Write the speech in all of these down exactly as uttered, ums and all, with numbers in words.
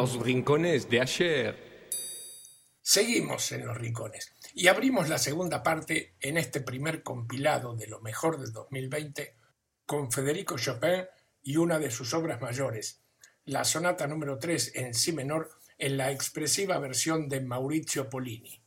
los rincones de ayer. Seguimos en los rincones y abrimos la segunda parte en este primer compilado de lo mejor del dos mil veinte con Federico Chopin y una de sus obras mayores, la sonata número tres en si menor en la expresiva versión de Maurizio Pollini.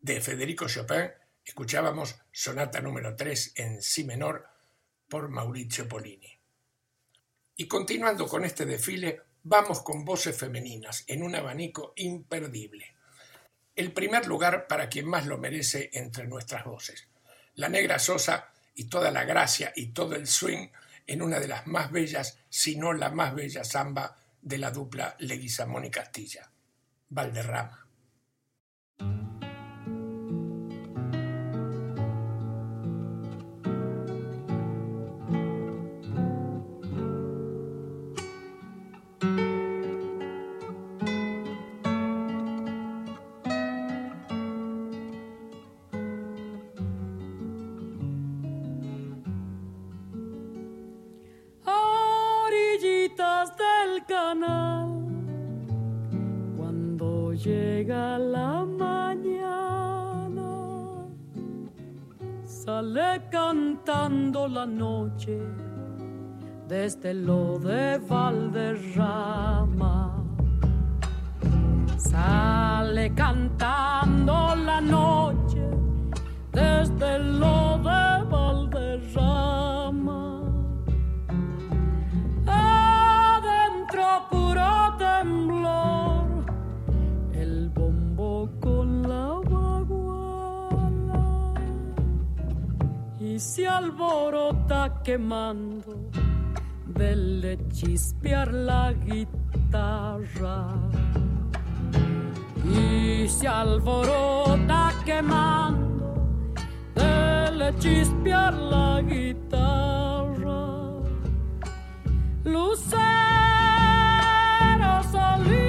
De Federico Chopin escuchábamos Sonata número tres en Si menor por Maurizio Pollini. Y continuando con este desfile, vamos con voces femeninas en un abanico imperdible. El primer lugar para quien más lo merece entre nuestras voces. La Negra Sosa y toda la gracia y todo el swing en una de las más bellas, si no la más bella samba de la dupla Leguizamón y Castilla, Valderrama. Llega la mañana, sale cantando la noche desde lo de Valderrama. Sale cantando la noche desde lo de Valderrama. Adentro puro temblor, con la baguala, y se alborota quemando del chispear la guitarra, y se alborota quemando del chispear la guitarra. Lucero solía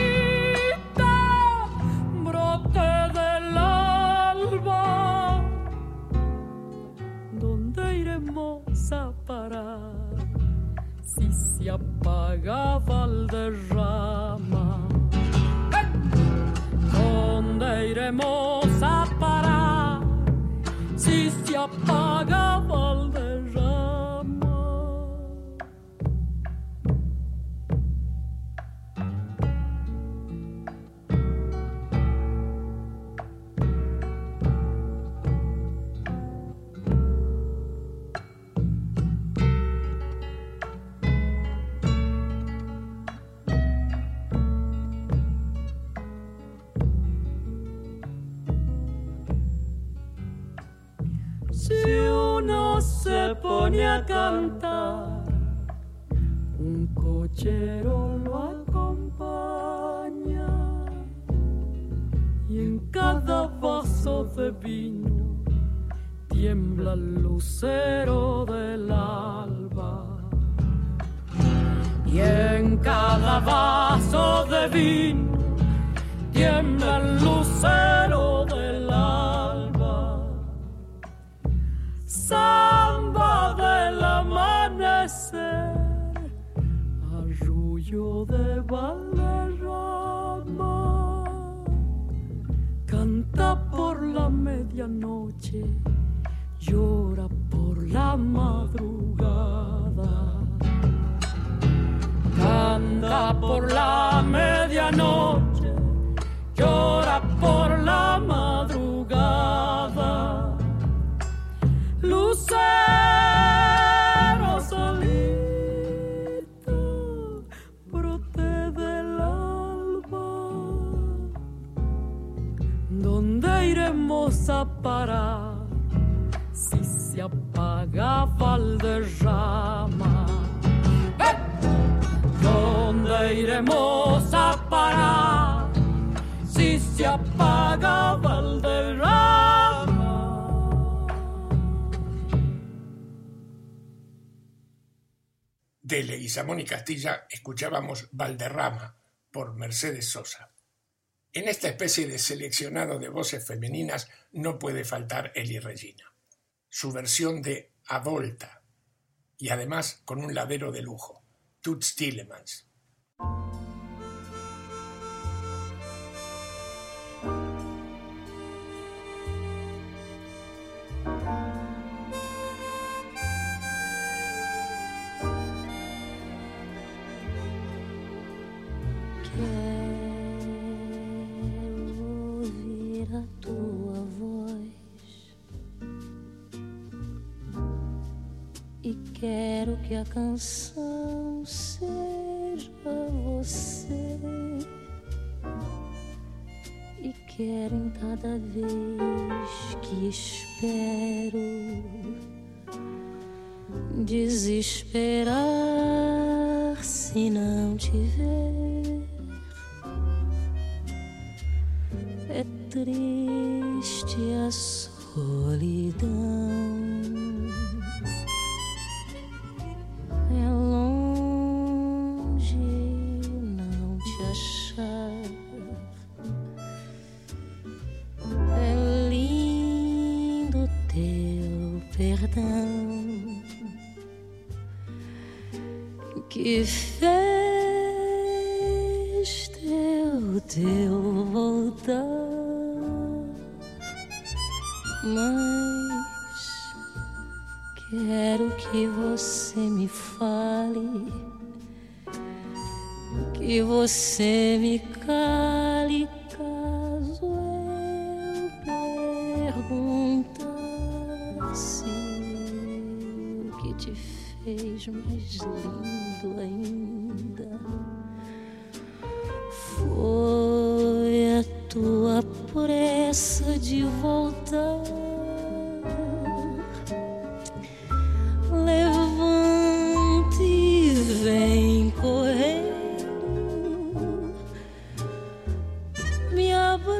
a parar si se apaga Valderrama. ¿Dónde iremos a parar si se apaga Valderrama? Se pone a cantar, un cochero lo acompaña, y en cada vaso de vino tiembla el lucero del alba, y en cada vaso de vino tiembla el lucero del alba. Samba del amanecer, arrullo de Valderrama, canta por la medianoche, llora por la madrugada. Canta por la medianoche, llora por la madrugada. Lucero solito, brote del alba, ¿dónde iremos a parar si se apaga Valderrama? ¡Eh! ¿Dónde iremos a parar si se apaga Valderrama? De Leguizamón y Castilla escuchábamos Valderrama por Mercedes Sosa. En esta especie de seleccionado de voces femeninas no puede faltar Eli Regina. Su versión de A Volta, y además con un ladero de lujo, Toots Thielemans. Quero ouvir a tua quero que a canção seja você. E quero em cada vez que espero desesperar se não te ver. É triste a solidão, é longe não te achar, é lindo teu perdão que fez teu, teu voltar. Mas quero que você me fale, que você me cale caso eu perguntasse o que te fez mais lindo ainda. Foi a tua pressa de voltar. Levante e vem correndo, me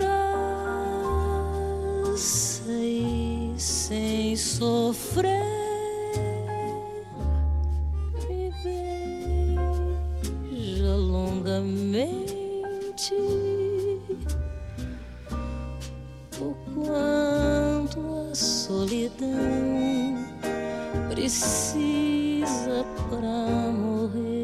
abraça e sem sofrer me beija longamente. O quanto a solidão precisa pra morrer.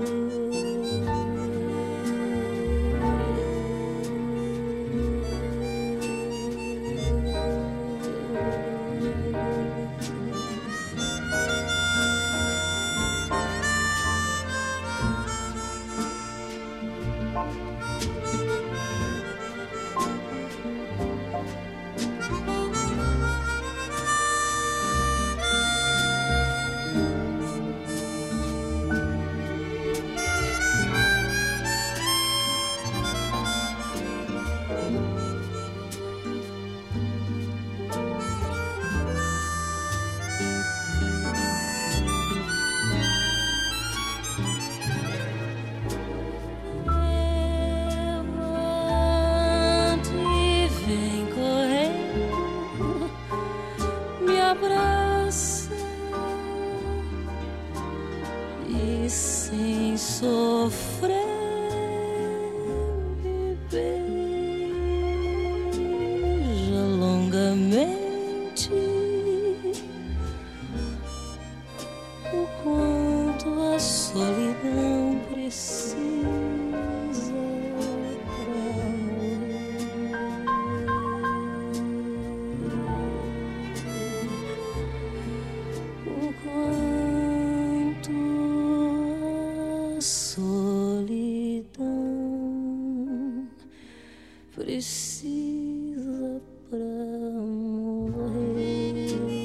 Precisa pra morrer.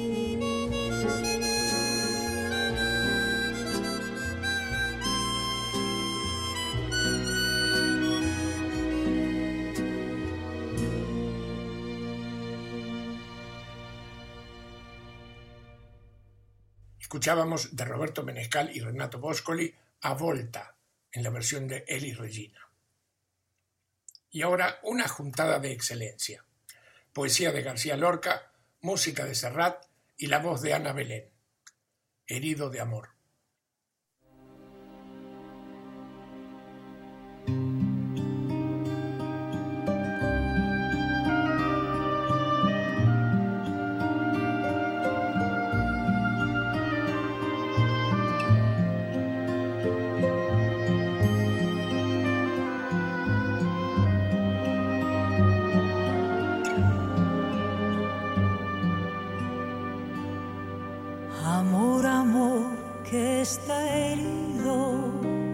Escuchábamos de Roberto Menescal y Renato Boscoli A Volta, en la versión de Elis Regina. Y ahora una juntada de excelencia. Poesía de García Lorca, música de Serrat y la voz de Ana Belén. Herido de amor. Amor, amor, que está herido.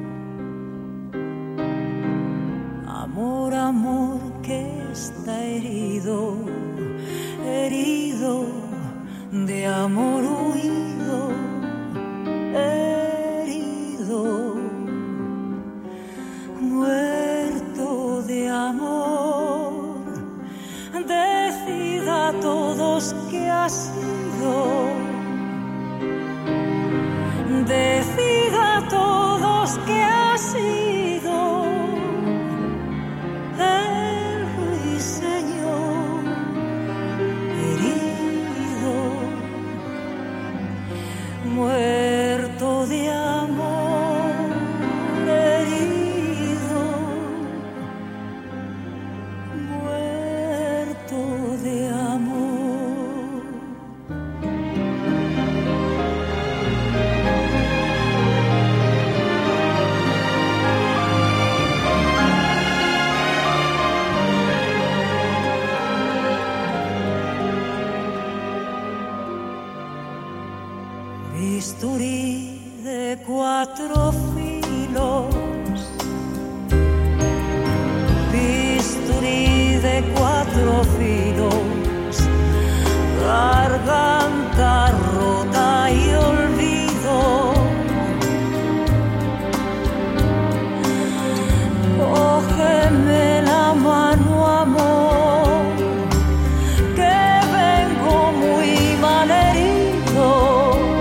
Amor, amor, que está herido. Herido de amor huido. todos que has sido. Decid a todos que has sido el ruiseñor herido, muerto de amor, herido, muerto de amor. Bisturí de cuatro filos, bisturí de cuatro filos, garganta rota y olvido. Cógeme la mano, amor, que vengo muy mal herido.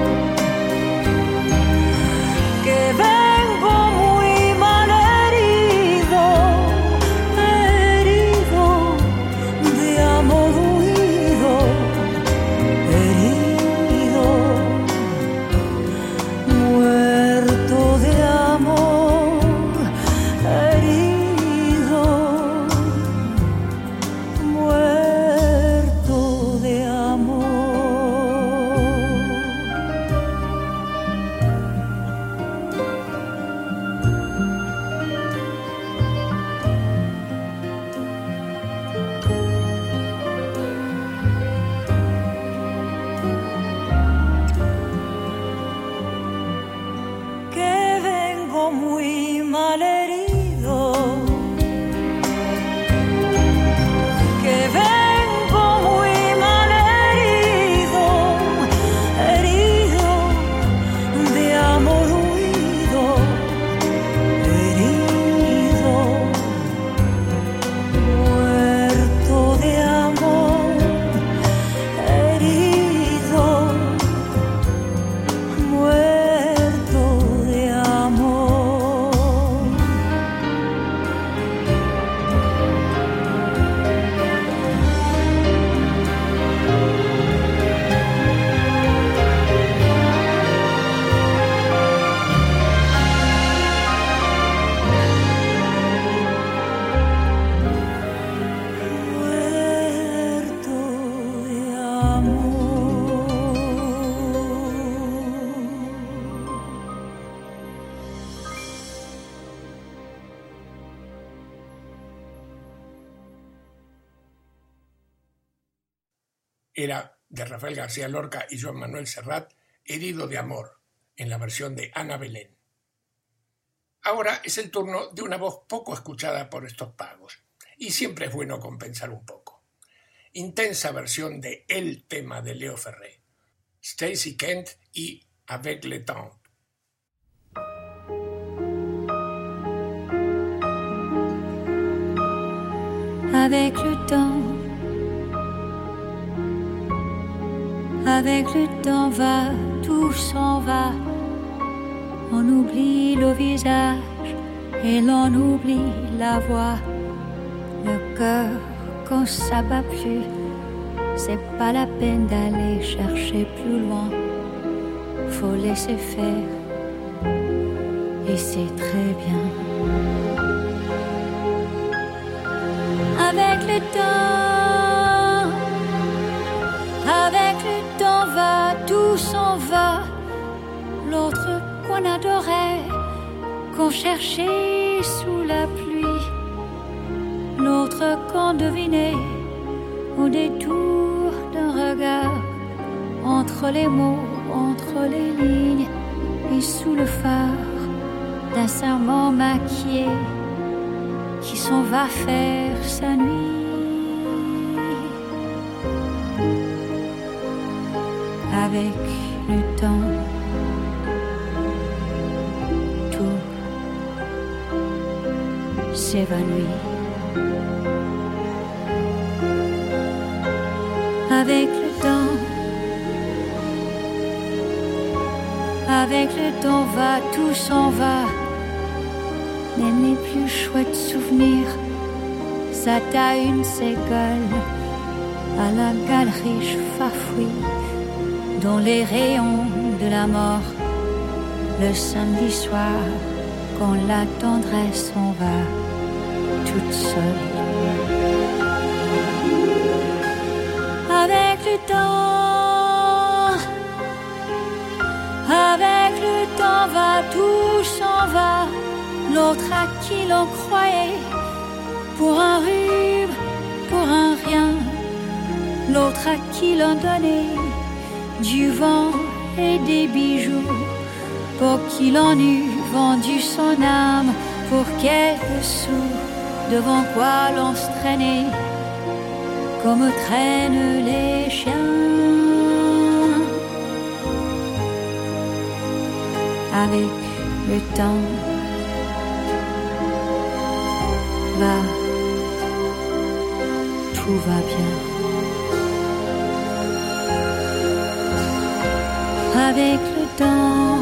Era de Rafael García Lorca y Joan Manuel Serrat, Herido de amor, en la versión de Ana Belén. Ahora es el turno de una voz poco escuchada por estos pagos, y siempre es bueno compensar un poco. Intensa versión de El tema de Léo Ferré, Stacy Kent y Avec le temps. Avec le temps, avec le temps va, tout s'en va. On oublie le visage et l'on oublie la voix. Le cœur, quand ça bat plus, c'est pas la peine d'aller chercher plus loin. Faut laisser faire, et c'est très bien. Avec le temps, avec le temps va, tout s'en va. L'autre qu'on adorait, qu'on cherchait sous la pluie, l'autre qu'on devinait au détour d'un regard, entre les mots, entre les lignes et sous le phare d'un serment maquillé qui s'en va faire sa nuit. Avec le temps, tout s'évanouit. Avec le Avec le temps va, tout s'en va. Même les plus chouettes souvenirs s'attachent à une ségole à la galerie farfouille dans les rayons de la mort. Le samedi soir, quand la tendresse s'en va toute seule. Avec le temps, avec le temps va, tout s'en va. L'autre à qui l'on croyait pour un rhume, pour un rien. L'autre à qui l'on donnait du vent et des bijoux, pour qui l'on eût vendu son âme pour quelques sous, devant quoi l'on se traînait comme traînent les chiens. Avec le temps va, tout va bien. Avec le temps,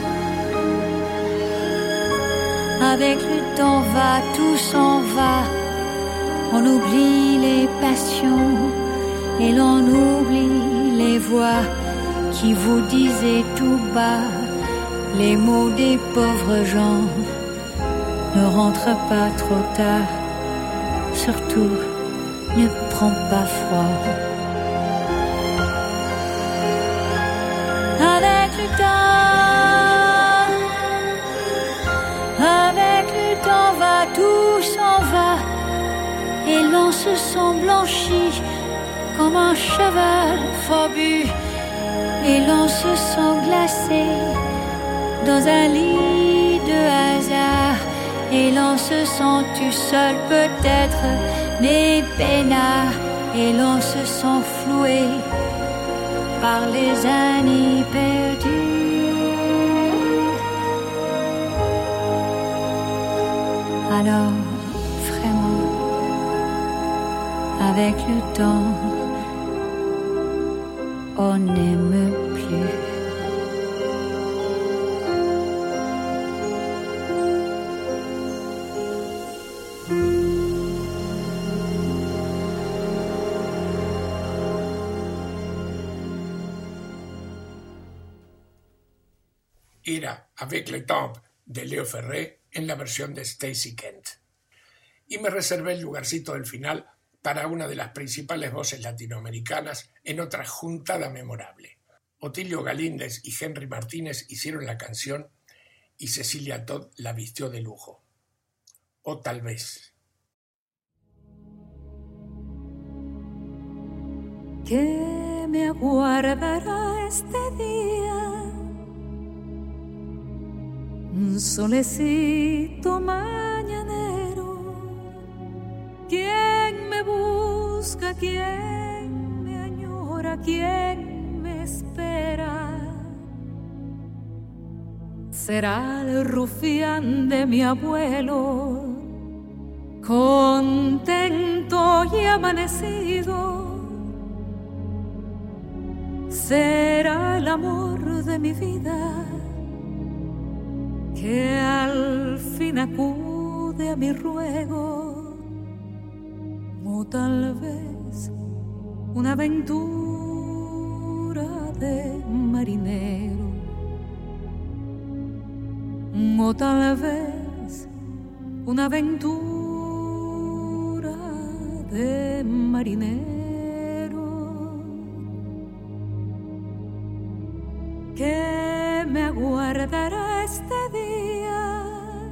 avec le temps va, tout s'en va. On oublie les passions et l'on oublie les voix qui vous disaient tout bas les mots des pauvres gens. Ne rentre pas trop tard, surtout ne prends pas froid. Avec le temps, avec le temps va, tout s'en va, et l'on se sent blanchi comme un cheval fourbu, et l'on se sent glacé dans un lit de hasard, et l'on se sent tout seul peut-être, mais peinard, et l'on se sent floué par les années perdues. Alors, vraiment, avec le temps, on n'aime plus. Era Avec le temps de Leo Ferré en la versión de Stacy Kent. Y me reservé el lugarcito del final para una de las principales voces latinoamericanas en otra juntada memorable. Otilio Galíndez y Henry Martínez hicieron la canción y Cecilia Todd la vistió de lujo. O tal vez. ¿Qué me aguardará este día? Un solecito mañanero. ¿Quién me busca? ¿Quién me añora? ¿Quién me espera? Será el rufián de mi abuelo, contento y amanecido. Será el amor de mi vida, que al fin acude a mi ruego, o tal vez una aventura de marinero, o tal vez una aventura de marinero. ¿Qué me aguardará este día?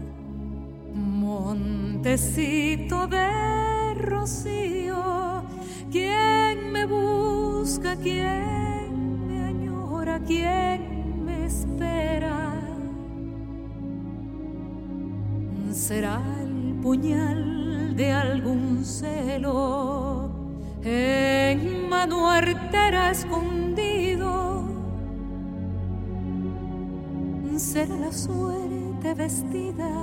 Montecito de rocío. ¿Quién me busca? ¿Quién me añora? ¿Quién me espera? Será el puñal de algún celo en mano artera escondido. Será la suerte vestida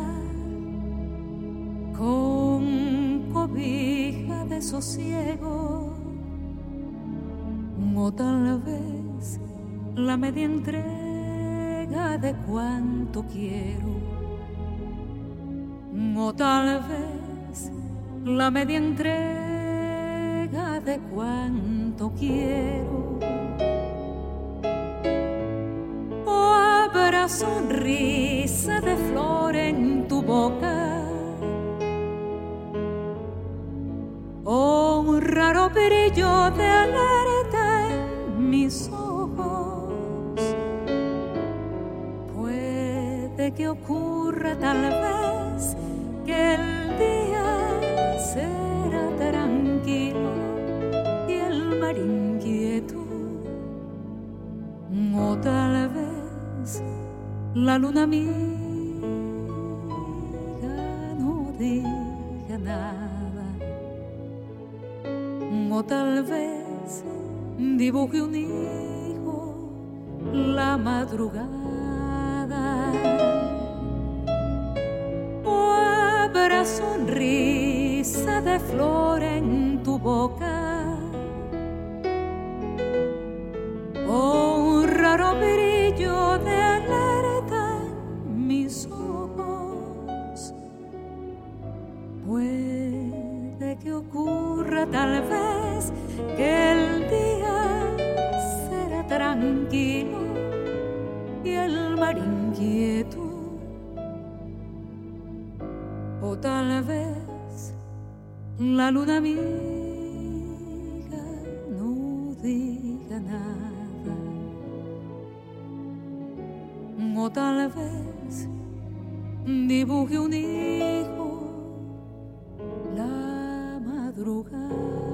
con cobija de sosiego, o tal vez la media entrega entrega de cuánto quiero, o tal vez la media entrega de cuánto quiero, o habrá sonrisa de flor en tu boca, o un raro brillo de alerta en mis ojos. Puede que ocurra tal vez que el día será tranquilo y el mar inquieto, o tal vez la luna amiga no diga nada, o tal vez dibuje un hijo la madrugada, o habrá sonrisa de flor en tu boca, o un raro brillo de alerta en mis ojos. Puede que ocurra tal vez que el día será tranquilo y el mar inquieto, o tal vez la luna amiga no diga nada, o tal vez dibuje un hijo la madrugada.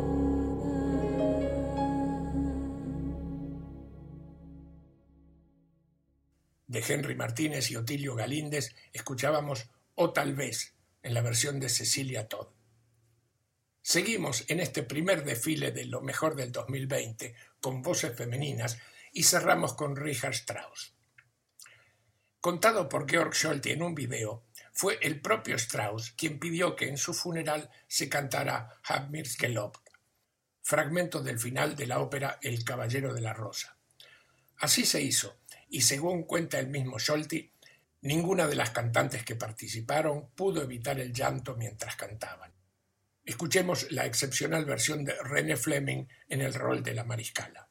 De Henry Martínez y Otilio Galíndez escuchábamos O tal vez, en la versión de Cecilia Todd. Seguimos en este primer desfile de lo mejor del dos mil veinte con voces femeninas y cerramos con Richard Strauss. Contado por Georg Scholti en un video, fue el propio Strauss quien pidió que en su funeral se cantara Hab mir's gelobt, fragmento del final de la ópera El Caballero de la Rosa. Así se hizo, y según cuenta el mismo Scholti, ninguna de las cantantes que participaron pudo evitar el llanto mientras cantaban. Escuchemos la excepcional versión de René Fleming en el rol de la mariscala.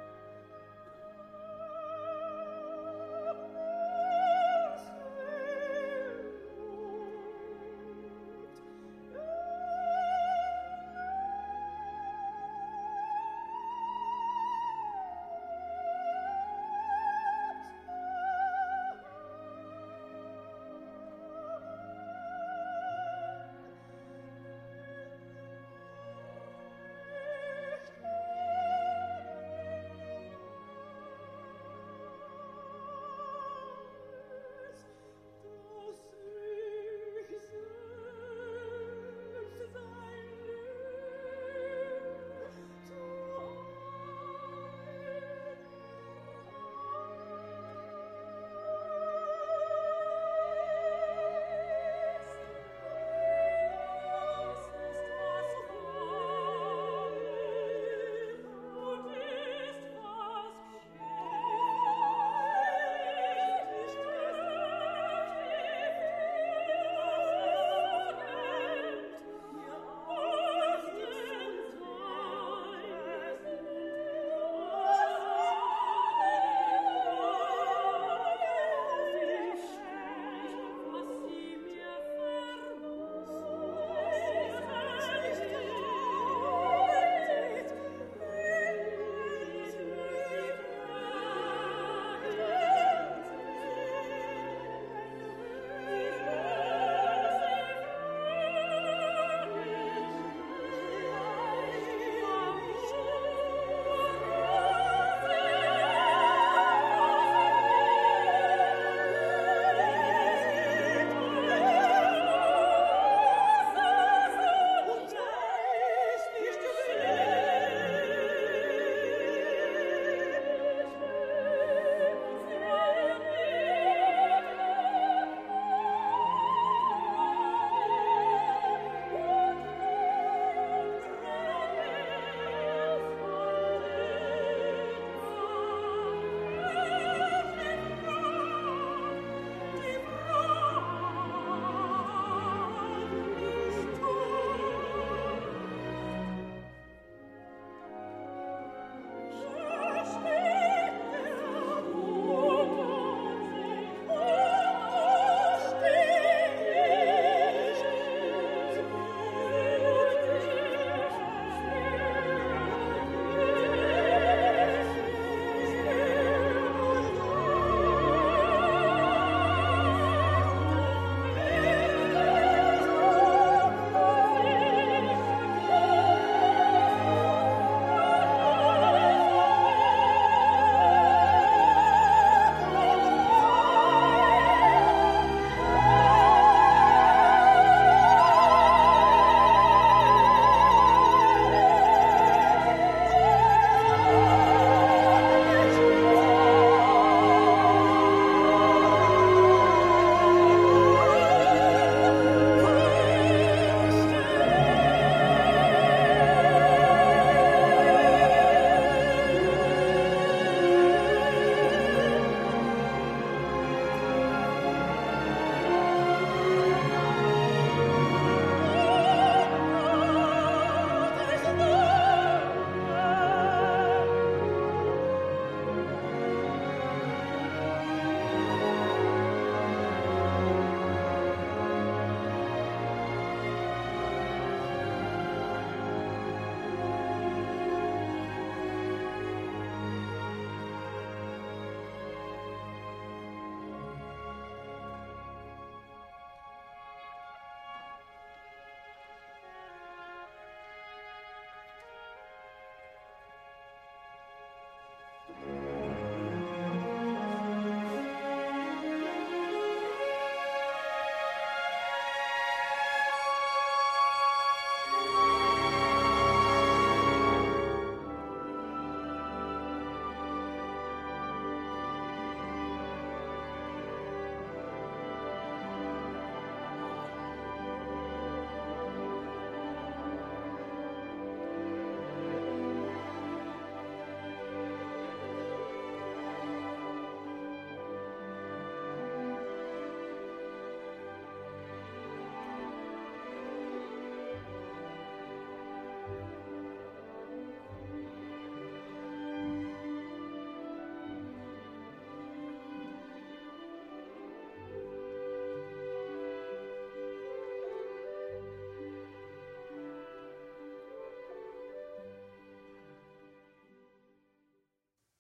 Thank you.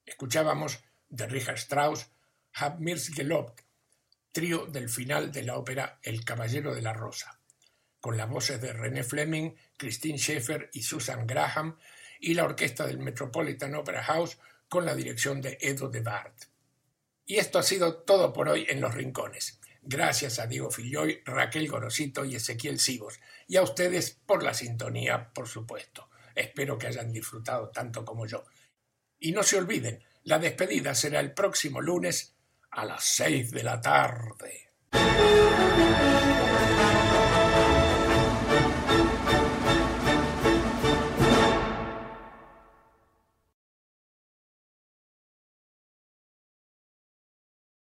Escuchábamos de Richard Strauss, Hab mir's gelobt, trío del final de la ópera El Caballero de la Rosa, con las voces de René Fleming, Christine Schaeffer y Susan Graham, y la orquesta del Metropolitan Opera House con la dirección de Edo de Bart. Y esto ha sido todo por hoy en Los Rincones. Gracias a Diego Filloy, Raquel Gorosito y Ezequiel Sivos, y a ustedes por la sintonía, por supuesto. Espero que hayan disfrutado tanto como yo. Y no se olviden, la despedida será el próximo lunes a las seis de la tarde.